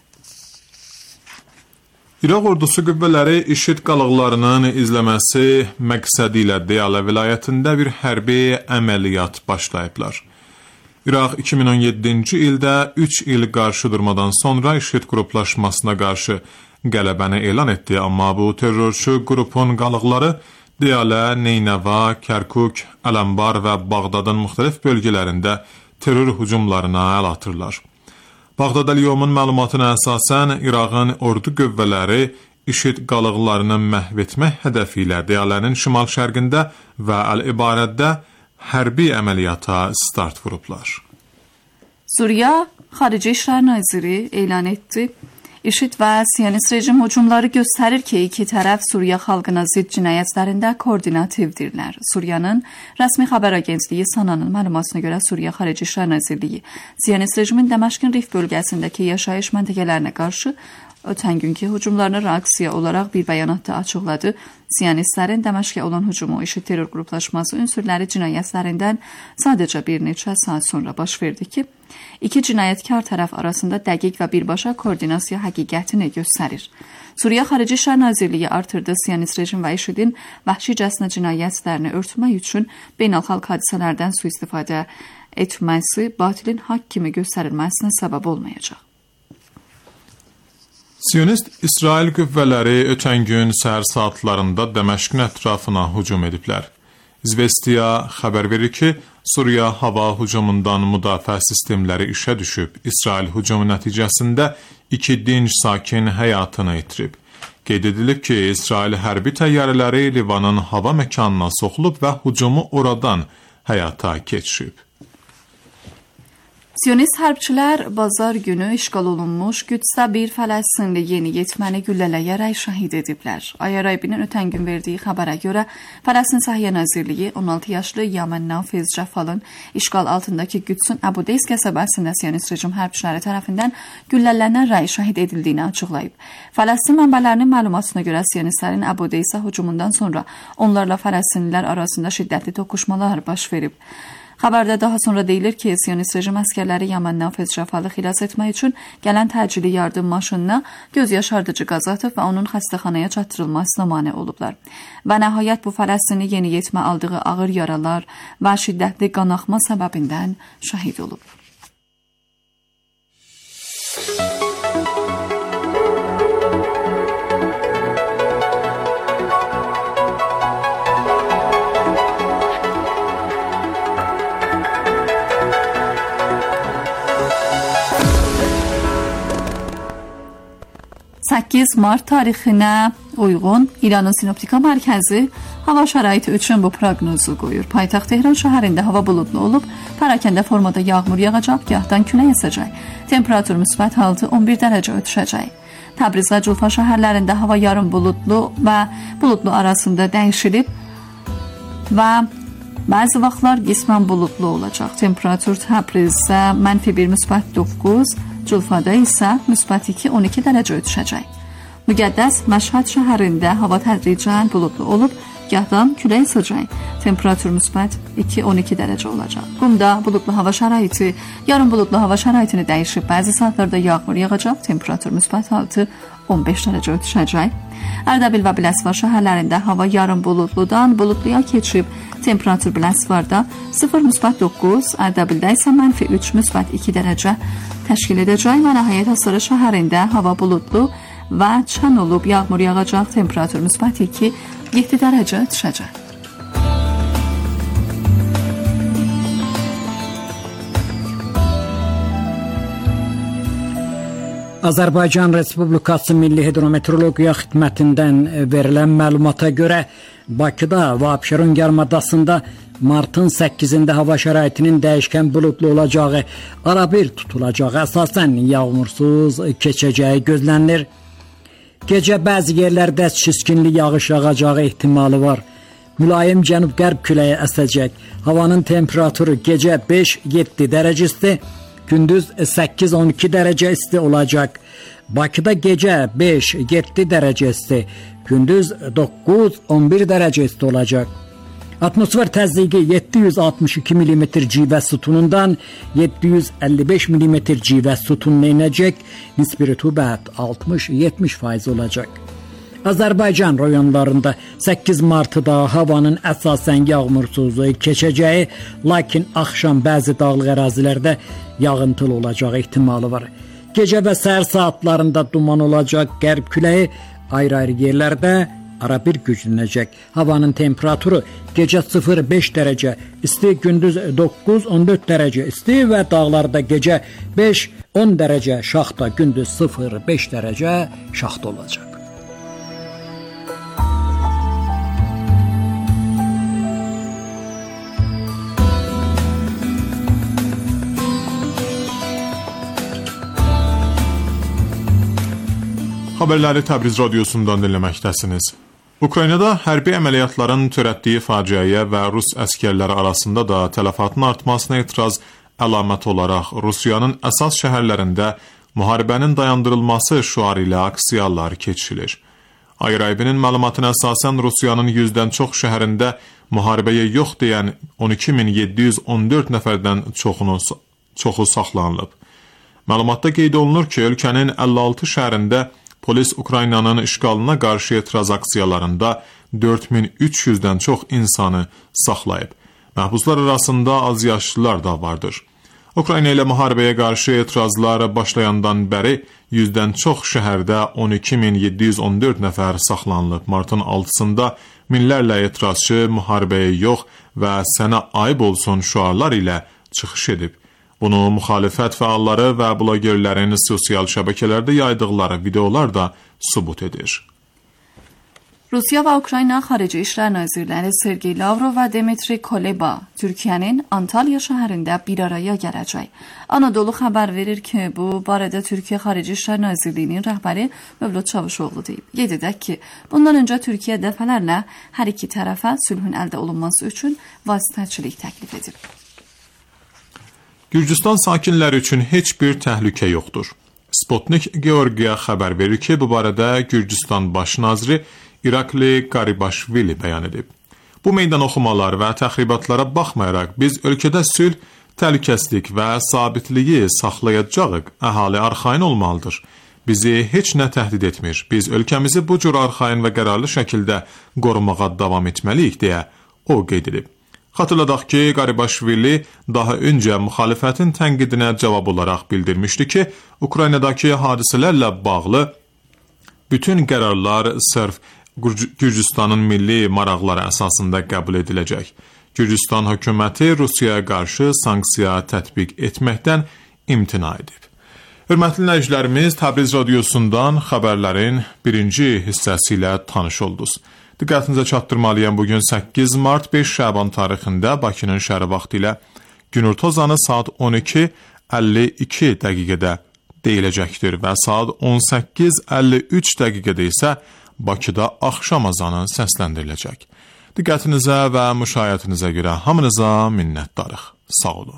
İraq ordusu qüvvələri IŞİD qalıqlarının izləməsi məqsədi ilə Diyala vilayətində bir hərbi əməliyyat başlayıblar. İraq iki min on yeddinci ildə üç il qarşı durmadan sonra IŞİD qruplaşmasına qarşı qələbəni elan etdi, amma bu terrorçu qrupun qalıqları Diyala, Neynəva, Kərkuk, Ələmbar və Bağdadın müxtəlif bölgələrində terror hücumlarına əl atırlar. Bağdad Əl-Yevmin məlumatına əsasən İraqın ordu qüvvələri IŞİD qalıqlarını məhv etmək hədəfi ilə Diyalənin şimal-şərqində və Əl-İbarəddə hərbi əməliyyata start vurublar. Suriya Xarici İşlər Naziri elan etdi. IŞİD və Siyonist rejim hücumları göstərir ki, iki tərəf Suriya xalqına zidd cinayətlərində koordinativdirlər. Suriyanın rəsmi xəbər agentliyi SANA-nın məlumatına görə Suriya Xarici İşlər Nazirliyi Siyonist rejimin Dəməşqin Rif bölgəsindəki yaşayış məntəqələrinə qarşı ötən günkü hücumlarını reaksiya olaraq bir bəyanatda açıqladı. Siyonistlərin Dəməşqə olan hücumu IŞİD terror qruplaşması ünsürləri cinayətlərindən sadəcə bir neçə saat sonra baş verdi ki, İki cinayətkar tərəf arasında dəqiq və birbaşa koordinasiya həqiqətini göstərir. Suriya Xarici İşlər Nazirliyi artırdı Siyonist rejim və IŞİDin vəhşicəsinə cinayətlərini örtmək üçün beynəlxalq hadisələrdən sui-istifadə etməsi batilin haqq kimi göstərilməsinə səbəb olmayacaq. Siyonist İsrail qüvvələri ötən gün səhər saatlarında Dəməşqin ətrafına hücum ediblər. İzvestiya xəbər verir ki, Suriya hava hücumundan müdafiə sistemləri işə düşüb. İsrail hücumu nəticəsində iki dinc sakin həyatını itirib. Qeyd edilib ki, İsrail hərbi təyyarələri Livanın hava məkanına soxulub və hücumu oradan həyata keçirib. Siyonist hərbçilər bazar günü işğal olunmuş Qüdsdə bir Fələstinli yeniyetməni güllələyərək şəhid ediblər. Ayarayibinin ötən gün verdiyi xəbərə görə Fələstin Səhiyyə Nazirliyi on altı yaşlı Yaman Nafiz Cəfalın işğal altındakı Qüdsün Əbudeys qəsəbəsində Siyonist rejim hərbçiləri tərəfindən güllələnərək şəhid edildiyini açıqlayıb. Fələstin mənbələrinin məlumatına görə Siyonistlərin Əbudeysə hücumundan sonra onlarla Fələstinlilər arasında şiddətli toqquşmalar baş verib. Xəbərdə daha sonra deyilir ki, Siyonist rejim əskərləri Yaman Nafiz Cəfalı xilas etmək üçün gələn təcili yardım maşınına göz yaşardıcı qaz atıb və onun xəstəxanaya çatdırılmasına mane olublar. Və nəhayət bu Fələstinli yeniyetmə aldığı ağır yaralar və şiddətli qanaxma səbəbindən şəhid olub. səkkiz mart tarixinə uyğun İranın Sinoptika Mərkəzi hava şəraiti üçün bu proqnozu qoyur. Paytaxt Tehran şəhərində hava buludlu olub, pərakəndə formada yağmur yağacaq, gahdan külək əsəcək. Temperatur müsbət altı on bir dərəcə ötüşəcək. Təbriz və Culfa şəhərlərində hava yarım buludlu və buludlu arasında dəyişilib və bəzi vaxtlar qismən buludlu olacaq. Temperatur Təbrizdə mənfi bir müsbət doqquz, Culfada isə müsbət iki on iki dərəcə ötüşəcək. Müqəddəs Məşhəd şəhərində hava tədricən buludlu olub, Gahdan külək əsəcək. Temperatur müsbət iki on iki dərəcə olacaq. Qumda buludlu hava şəraiti, yarın buludlu hava şəraitini dəyişib. Bəzi saatlarda yağmur yağacaq. Temperatur müsbət altı on beş dərəcə düşəcək. Ərdəbil və Biləsuvar şəhərlərində hava yarın buludludan buludluya keçib. Temperatur Biləsuvarda sıfır müsbət doqquz, Ərdəbildə isə mənfi üç müsbət iki dərəcə təşkil edəcək və nəhayət Astara şəhərində hava buludlu və çən olub yağmur yağacaq. Temperatur müsbət iki, yeddi dərəcə düşəcək. Azərbaycan Respublikası Milli Hidrometeorologiya Xidmətindən verilən məlumata görə Bakıda və Abşeron yarımadasında martın səkkizində hava şəraitinin dəyişkən buludlu olacağı, arabir tutulacağı, əsasən yağmursuz keçəcəyi gözlənilir. Gecə bəzi yerlərdə çiskinli yağış yağacağı ehtimalı var. Mülayim cənub-qərb küləyi əsəcək. Havanın temperaturu gecə beş yeddi dərəcə isti, gündüz səkkiz on iki dərəcə isti olacaq. Bakıda gecə beş yeddi dərəcə isti, gündüz doqquz on bir dərəcə isti olacaq. Atmosfer təzyiqi yeddi yüz altmış iki millimetr civə sütunundan yeddi yüz əlli beş millimetr civə sütununa enəcək. Nisbi rütubət altmış yetmiş faiz olacaq. Azərbaycan rayonlarında səkkiz martda havanın əsasən yağmursuz keçəcəyi, lakin axşam bəzi dağlıq ərazilərdə yağıntılı olacağı ehtimalı var. Gecə və səhər saatlarında duman olacaq, qərb küləyi ayrı-ayrı yerlərdə arabir güclənəcək. Havanın temperaturu gecə sıfır beş dərəcə isti, gündüz doqquz on dörd dərəcə isti və dağlarda gecə beş on dərəcə şaxta, gündüz sıfır beş dərəcə şaxta olacaq. Xəbərləri Təbriz radiosundan dinləməkdəsiniz. Ukraynada hərbi əməliyyatların törətdiyi faciəyə və Rus əskərləri arasında da tələfatın artmasına etiraz əlamət olaraq Rusiyanın əsas şəhərlərində müharibənin dayandırılması şüarı ilə aksiyalar keçirilir. Ayrayibinin məlumatına əsasən Rusiyanın yüzdən çox şəhərində müharibəyə yox deyən on iki min yeddi yüz on dörd nəfərdən çoxunu, çoxu saxlanılıb. Məlumatda qeyd olunur ki, ölkənin əlli altı şəhərində polis Ukraynanın işğalına qarşı etiraz aksiyalarında dörd min üç yüzdən çox insanı saxlayıb. Məhbuslar arasında az yaşlılar da vardır. Ukrayna ilə müharibəyə qarşı etirazlar başlayandan bəri yüzdən çox şəhərdə on iki min yeddi yüz on dörd nəfər saxlanılıb. Martın altısında minlərlə etirazçı müharibəyə yox və sənə ayıb olsun şüarlar ilə çıxış edib. Bunu müxalifət fəalları və blogerlərin sosial şəbəkələrdə yaydıqları videolar da sübut edir. Rusiya və Ukrayna Xarici İşlər Nazirləri Sergey Lavrov və Dmitri Kuleba Türkiyənin Antalya şəhərində bir araya gələcək. Anadolu xəbər verir ki, bu barədə Türkiyə Xarici İşlər Nazirliyinin rəhbəri Mövlud Çavuşoğlu deyib. Qeyd edək ki, bundan öncə Türkiyə dəfələrlə hər iki tərəfə sülhün əldə olunması üçün vasitəçilik təklif edib. Gürcüstan sakinləri üçün heç bir təhlükə yoxdur. Sputnik Georgiya xəbər verir ki, bu barədə Gürcüstan baş naziri İrakli Qaribaşvili bəyan edib. Bu meydan oxumalar və təxribatlara baxmayaraq biz ölkədə sülh, təhlükəsizlik və sabitliyi saxlayacağıq. Əhali arxayın olmalıdır. Bizi heç nə təhdid etmir. Biz ölkəmizi bu cür arxayın və qərarlı şəkildə qorumağa davam etməliyik deyə o qeyd edib. Xatırladaq ki, Qaribaşvili daha öncə müxalifətin tənqidinə cavab olaraq bildirmişdi ki, Ukraynadakı hadisələrlə bağlı bütün qərarlar sırf Gürcüstanın milli maraqları əsasında qəbul ediləcək. Gürcüstan hökuməti Rusiyaya qarşı sanksiya tətbiq etməkdən imtina edib. Hörmətli dinləyicilərimiz, Təbriz radiosundan xəbərlərin birinci hissəsi ilə tanış oldunuz. Diqqətinizə çatdırmalıyam, bugün səkkiz mart beş Şaban tarixində Bakının şəhəri vaxtı ilə günorta azanı saat on iki əlli iki dəqiqədə deyiləcəkdir və saat on səkkiz əlli üç dəqiqədə isə Bakıda axşam azanı səsləndiriləcək. Diqqətinizə və müşahiyyətinizə görə hamınıza minnətdarıq. Sağ olun.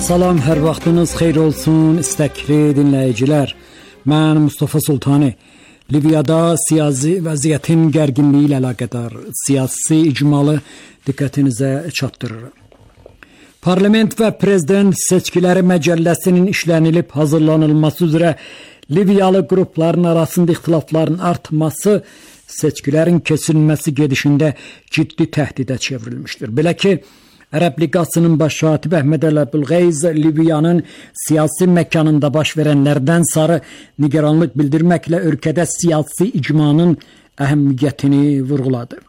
Salam, hər vaxtınız xeyir olsun, istəkli dinləyicilər. Mən Mustafa Sultani. Liviyada siyasi vəziyyətin gərginliyi ilə əlaqədar siyasi icmalı diqqətinizə çatdırıram. Parlament və Prezident seçkiləri məcəlləsinin işlənilib hazırlanılması üzrə Liviyalı qrupların arasında ixtilafların artması seçkilərin keçirilməsi gedişində ciddi təhdidə çevrilmişdir. Belə ki, Ərəb Liqasının baş katibi Əhməd Əl-Əbülğeyz Liviyanın siyasi məkanında baş verənlərdən sarı nigaranlıq bildirməklə ölkədə siyasi icmanın əhəmiyyətini vurğuladı.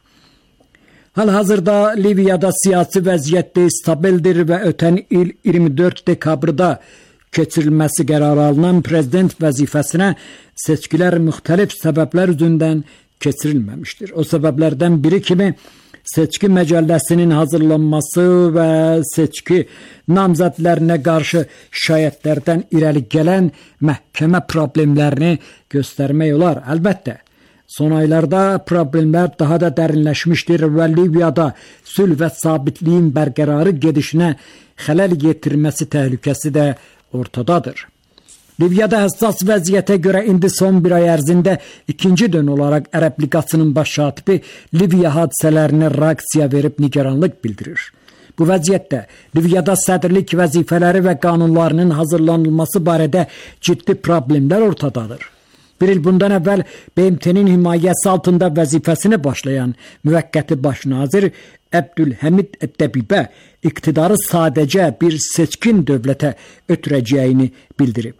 Hal-hazırda Liviyada siyasi vəziyyət stabildir və ötən il iyirmi dörd dekabrda keçirilməsi qərarı alınan prezident vəzifəsinə seçkilər müxtəlif səbəblər üzündən keçirilməmişdir. O səbəblərdən biri kimi seçki məcəlləsinin hazırlanması və seçki namzədlərinə qarşı şikayətlərdən irəli gələn məhkəmə problemlərini göstərmək olar. Əlbəttə, son aylarda problemlər daha da dərinləşmişdir və Liviyada sülh və sabitliyin bərqərarı gedişinə xələl yetirməsi təhlükəsi də ortadadır. Liviyada həssas vəziyyətə görə indi son bir ay ərzində ikinci dön olaraq Ərəb Liqasının baş katibi Liviya hadisələrinə reaksiya verib nigaranlıq bildirir. Bu vəziyyətdə Liviyada sədrlik vəzifələri və qanunlarının hazırlanılması barədə ciddi problemlər ortadadır. Bir il bundan əvvəl B M T-nin himayəsi altında vəzifəsini başlayan müvəqqəti baş nazir Əbdülhəmid Əddəbibə iqtidarı sadəcə bir seçkin dövlətə ötürəcəyini bildirib.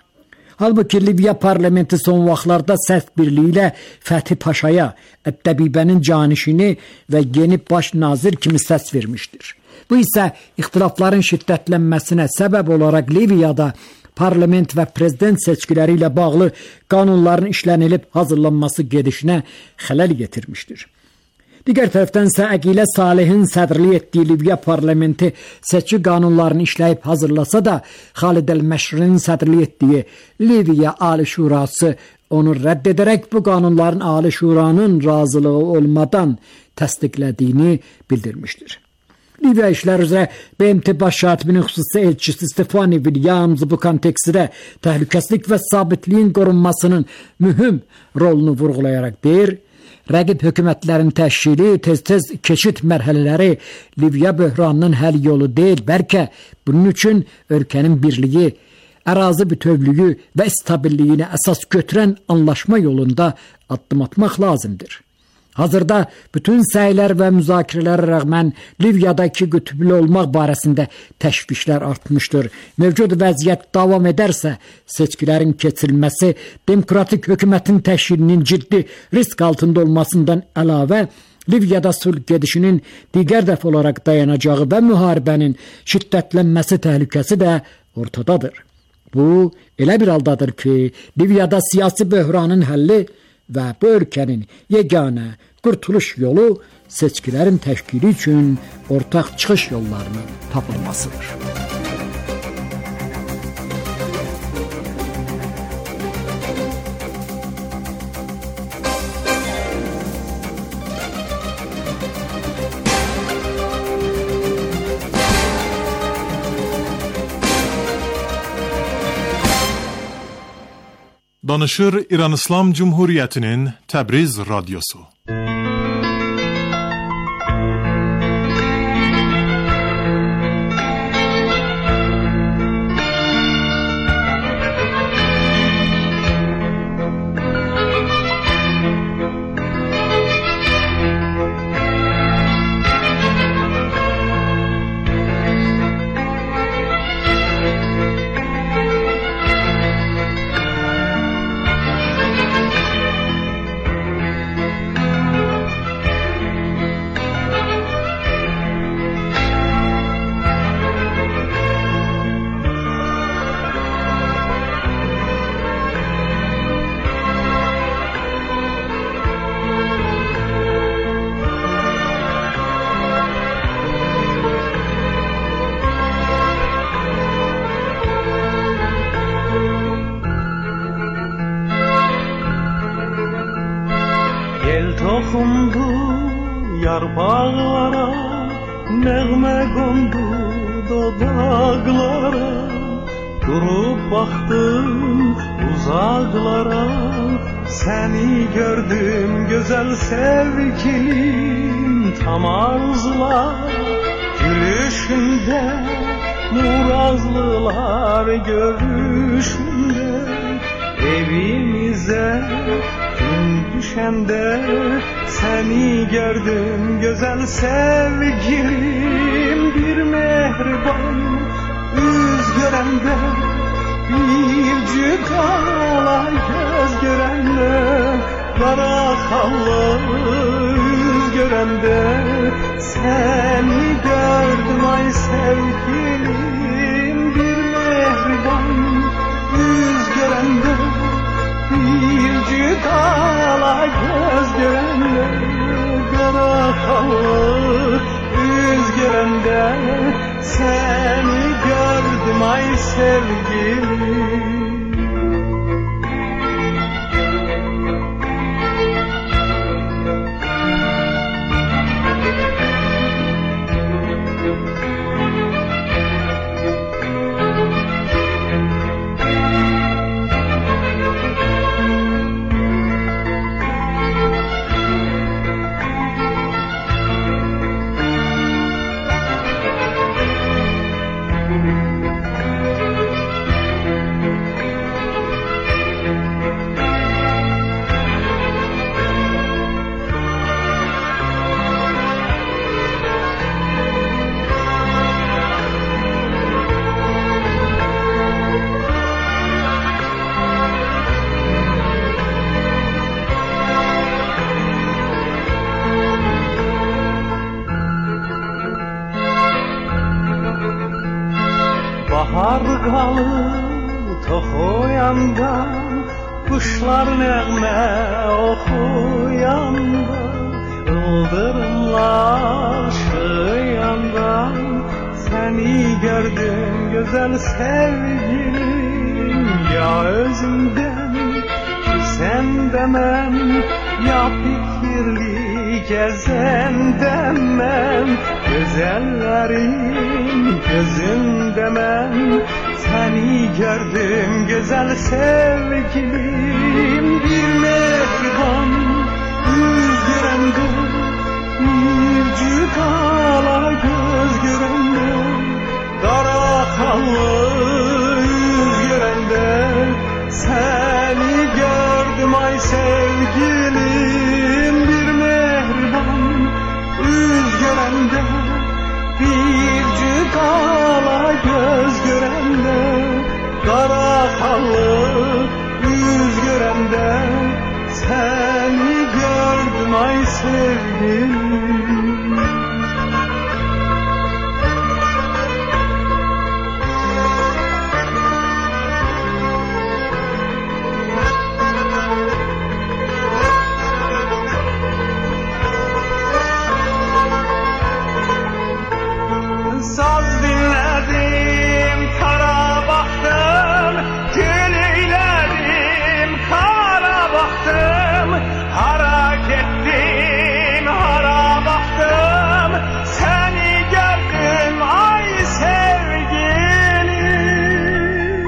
Halbuki Liviya parlamenti son vaxtlarda sərt birliyi ilə Fəthi Paşaya, Əddəbibənin canişini və yeni baş nazir kimi səs vermişdir. Bu isə ixtilafların şiddətlənməsinə səbəb olaraq Liviyada parlament və prezident seçkiləri ilə bağlı qanunların işlənilib hazırlanması gedişinə xələl yetirmişdir. Digər tərəfdənsə Əqilə Salihin sədrlik etdiyi Liviya parlamenti seçki qanunlarını işləyib hazırlasa da, Xalid Əl-Məşrin sədrlik etdiyi Liviya Ali Şurası onu rədd edərək bu qanunların Ali Şuranın razılığı olmadan təsdiqlədiyini bildirmişdir. Liviya işlər üzrə B M T baş katibinin xüsusi elçisi Stefani Williams bu kontekstdə təhlükəsizlik və sabitliyin qorunmasının mühüm rolunu vurğulayaraq deyir, rəqib hökumətlərin təşkili, tez-tez keçid mərhələləri Liviya böhranının həll yolu deyil, bəlkə bunun üçün ölkənin birliyi, ərazi bütövlüyü və stabilliyini əsas götürən anlaşma yolunda addım atmaq lazımdır. Hazırda bütün səylər və müzakirələrə rəğmən Liviyadakı qütblü olmaq barəsində təşvişlər artmışdır. Mövcud vəziyyət davam edərsə, seçkilərin keçirilməsi demokratik hökumətin təşkilinin ciddi risk altında olmasından əlavə, Liviyada sülh gedişinin digər dəfə olaraq dayanacağı və müharibənin şiddətlənməsi təhlükəsi də ortadadır. Bu, elə bir haldadır ki, Liviyada siyasi böhranın həlli və bu ölkənin yeganə qurtuluş yolu seçkilərin təşkili üçün ortaq çıxış yollarının tapılmasıdır. Danışır İran İslam Cumhuriyyətinin Təbriz Radyosu. toxundu yarpaqlara, nəğmə qondu dodaklara, durup baktım uzaklara. Seni gördüm güzel sevgilim, tam arzular gülüşünde, murazlılar görüşünde. Evimize gün düşende seni gördüm güzel sevgilim, bir mehriban yüz görende, bir cüdala göz görende, kara kallı yüz görende seni gördüm ay sevgilim, bir mehriban yüz görende, bir cüdala göz görende, kara kallı yüz görende seni gördüm ay sevgilim. Bahar kalı toxuyanda, kuşlar nəğmə oxuyanda, ıldırımlar şıyanda seni gördüm güzel sevgilim. Ya özümden sen demem, ya fikirli gezen demem, güzellerin gözünde ben seni gördüm güzel sevgilim, bir mehriban yüz görende, bir cüdala göz görende, kara kallı yüz görende seni gördüm ay sevgilim, bir mehriban yüz görende, bir cüdala göz görende, kara kallı yüz görende seni gördüm ay sevgilim. Saz dinledim, kara baktım, gül eyledim, kara baktım, harak ettim, hara baktım, seni gördüm ay sevgilim.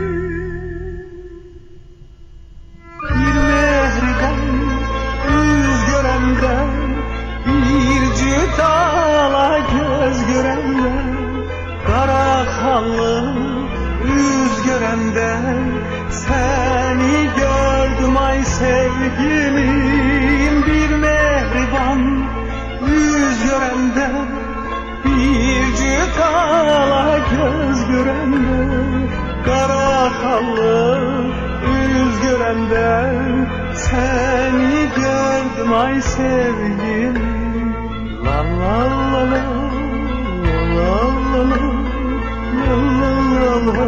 Bir mehriban yüz görende, bir cüdala göz görende, kara kallı yüz görende seni gördüm ay sevgilim, bir mehriban yüz görende, bir cüdala göz görende, kara kallı yüz görende seni gördüm ay sevgilim. La la la la la la la la la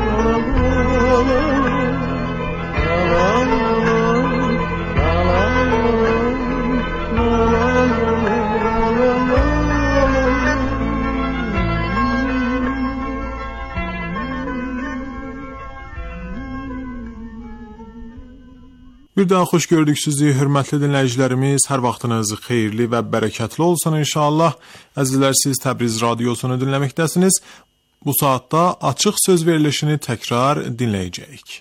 Bir daha xoş gördük sizi, hörmətli dinləyicilərimiz. Hər vaxtınız xeyirli və bərəkətli olsun inşallah. Əzizlər, siz Təbriz Radiosunu dinləməkdəsiniz. Bu saatda açıq söz verilişini təkrar dinləyəcəyik.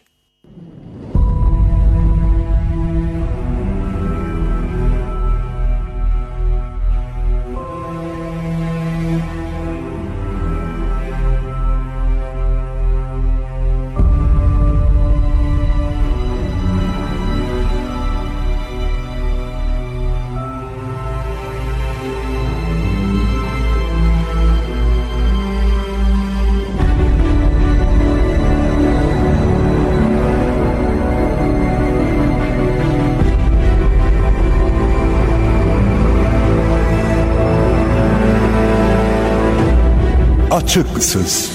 Açık Söz.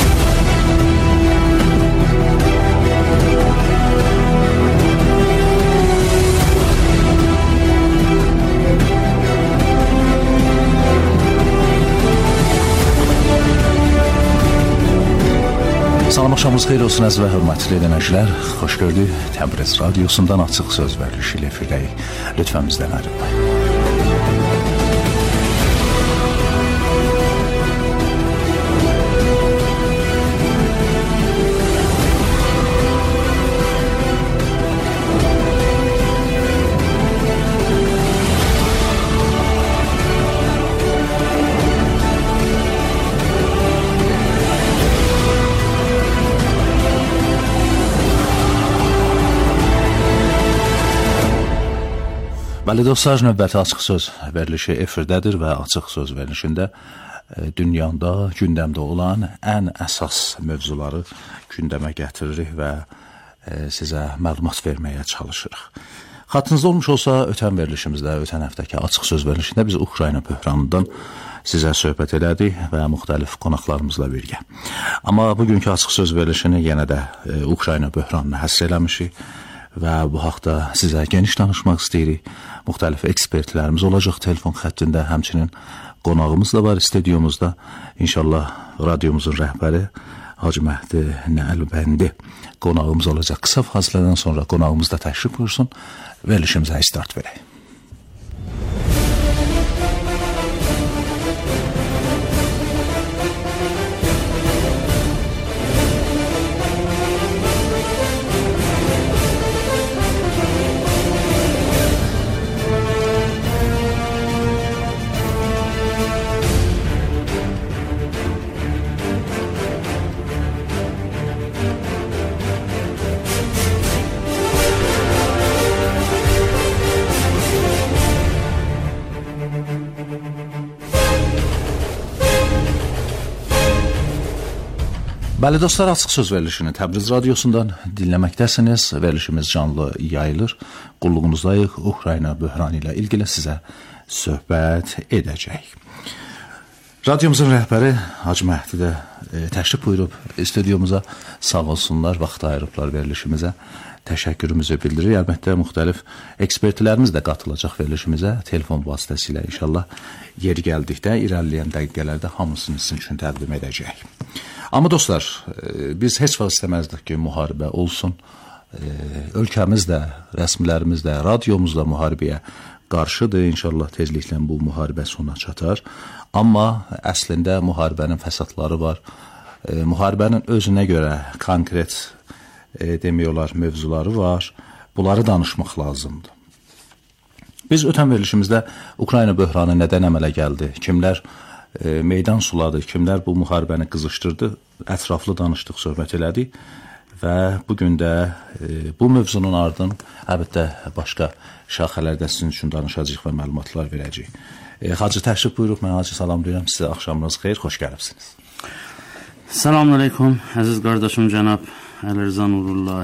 Salam, axşamınız xeyir olsun əziz və hörmətli dinləyicilər. Xoş gördük. Təbriz radiosundan açıq söz verilişi ilə efirdəyik. Lütfən bizdən ayrılmayın. Bəli dostlar, növbəti açıq söz verilişi efirdədir və açıq söz verilişində dünyada, gündəmdə olan ən əsas mövzuları gündəmə gətiririk və sizə məlumat verməyə çalışırıq. Xattınızda olmuş olsa, ötən verilişimizdə, ötən həftəki açıq söz verilişində biz Ukrayna böhranından sizə söhbət elədik və müxtəlif qonaqlarımızla birgə. Amma bugünkü açıq söz verilişini yenə də Ukrayna böhranına həsr eləmişik və bu haqda sizə geniş danışmaq istəyirik. Müxtəlif ekspertlərimiz olacaq telefon xəttində, həmçinin qonağımız da var stüdyomuzda. İnşallah radiomuzun rəhbəri Hacı Məhdi Nəlbəndi qonağımız olacaq. Qısa fasilədən sonra qonağımız da təşrif buyursun, verilişimizə start verək. Bəli dostlar, açıq söz verilişini Təbriz radiosundan dinləməkdəsiniz. Verilişimiz canlı yayılır. Qulluğunuzdayıq. Ukrayna böhranı ilə ilgili sizə söhbət edəcəyik. Radiomuzun rəhbəri Hacı Məhdi də e, təşrif buyurub stüdyomuza. Sağ olsunlar, vaxt ayırıblar verilişimizə. Təşəkkürümüzü bildirir. Əlbəttə, müxtəlif ekspertlərimiz də qatılacaq verilişimizə. Telefon vasitəsilə inşallah yeri gəldikdə, irəliləyən dəqiqələrdə hamısını sizin üçün təqdim edəcək. Amma dostlar, biz heç vaxt istəməzdik ki, müharibə olsun. Ölkəmiz də, rəsmilərimiz də, radiomuz da müharibəyə qarşıdır. İnşallah tezliklə bu müharibə sona çatar. Amma əslində müharibənin fəsadları var. Müharibənin özünə görə konkret demək olar mövzuları var. Bunları danışmaq lazımdır. Biz ötən verilişimizdə Ukrayna böhranı nədən əmələ gəldi? Kimlər E, meydan suladı, kimlər bu müharibəni qızışdırdı, ətraflı danışdıq, söhbət elədik və bugün də e, bu mövzunun ardın əlbəttə başqa şaxələrdə sizin üçün danışacağıq və məlumatlar verəcəyik. E, Hacı təşrif buyurub, mən Hacı salamlayıram sizə, axşamınız xeyir, xoş gəlibsiniz. Selamun aleyküm, əziz qardaşım cənab Əli Rza Nurullah,